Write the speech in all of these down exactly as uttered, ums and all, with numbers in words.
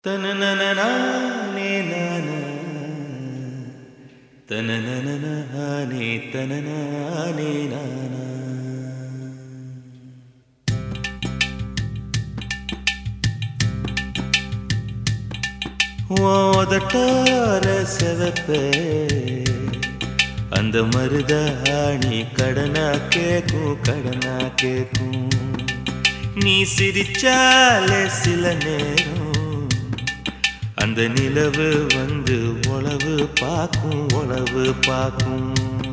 தனனனனானே நானா தனனனனானே தனனானே நானா ஓதட்டார செவப்பே அந்த மருதாணி கடனா கேக்கும் கடனா கேக்கும் நீ சிரிச்சாலே சில நேரம் அந்த நிலவு வந்து உளவு பாக்கும் உளவு பாக்கும்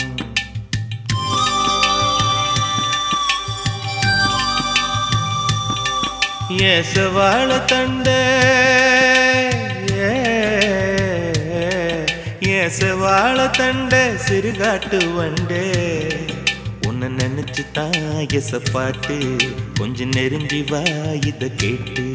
ஏசவாழ தண்டே ஏசவாழ தண்டே சிறுகாட்டு வண்டே உன்னை நினைச்சு தான் எசப்பாட்டு கொஞ்சம் நெருங்கி வா இத கேட்டு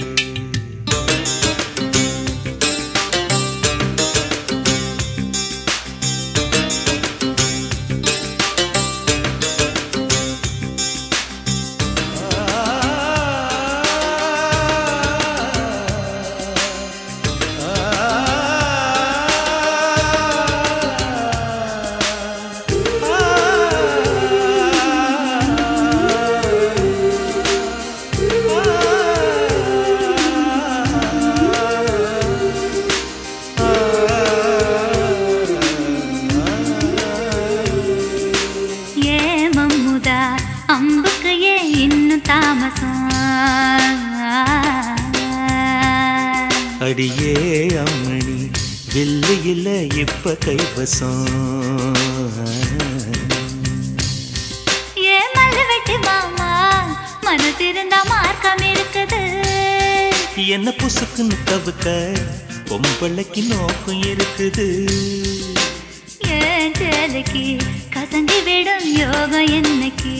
அம்புக்கு ஏன் இன்னும் தாமசம் அடியே அம்மணி வில்லு இல்ல இப்ப கைவசம் ஏ மல்லு வெட்டி மாமா மனசிருந்தா மார்க்கம் இருக்குது என்ன புசுக்குன்னு தவுக்க பொம்பளைக்கு நோக்கம் இருக்குது ஏன் சேலைக்கு கசங்கி விடும் யோகம் என்னைக்கு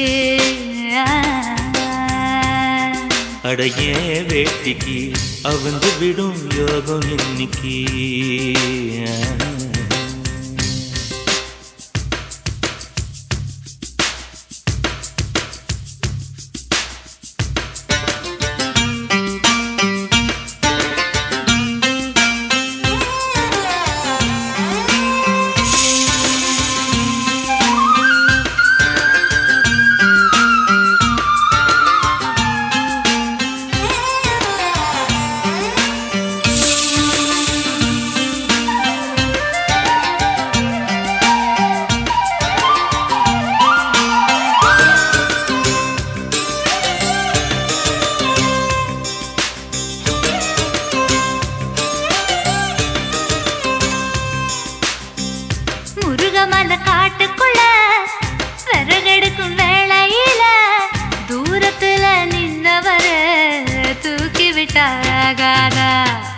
அடைய வேட்டிக்கு அவந்து விடும் யோகம் இன்னைக்கு முருகமல காட்டுக்குள்ள விறகெடுக்கும் வேளையில தூரத்துல நின்னவர தூக்கி விட்டாகாதா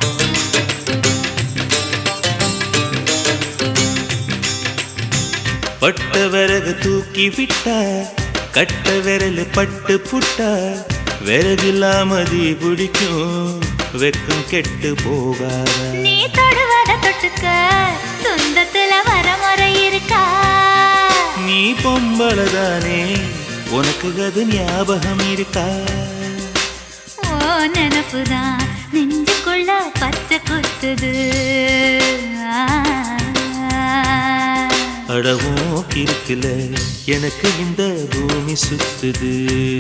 பட்ட விறகு தூக்கி விட்டா கட்ட விரல் பட்டு புட்டா விறகில்லாமதி பிடிக்கும் வெக்கம் கெட்டு போகாத நீ தொடுவத தொட்டுக்க சொந்தத்துல வரமுறை இருக்கா நீ பொம்பளதானே உனக்கு அது ஞாபகம் இருக்கா ஓ நினப்புதான் நெஞ்சுக்குள்ள பச்சை குத்துது அடவும் இருக்குல எனக்கு இந்த பூமி சுத்துது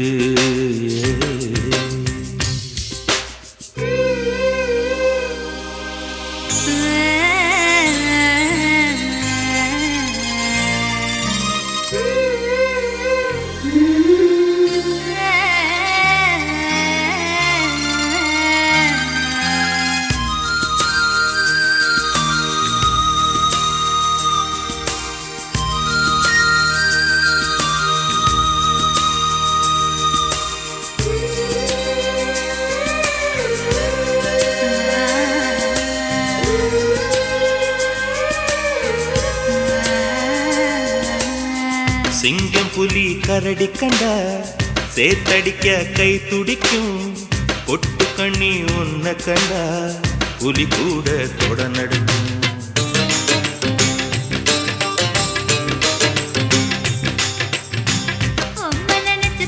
சிங்கம் புலி கரடி கண்டா சேத்தடிக்க கை துடிக்கும் பொட்டு கண்ணி உன்ன கண்டா புலி கூட தொட நடுங்கும்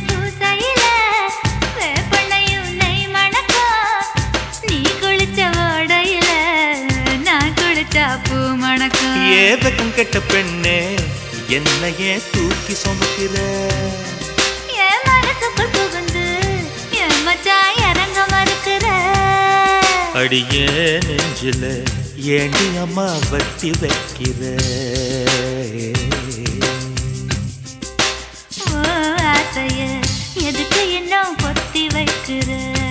வேப்பண்ணையும் நெய் மணக்கும் நீ குளிச்சவோ ஏ வெக்கம் கெட்ட பெண்ணே என்னையே தூக்கி சுமக்கிற என் மனசுக்குள் புகுந்து என் மச்சான் இறங்க மறுக்கிற அடியே நெஞ்சில ஏண்டி அம்மா வட்டி வைக்கிற ஓ ஆசைய எதுக்கு இன்னும் பொத்தி வைக்கிற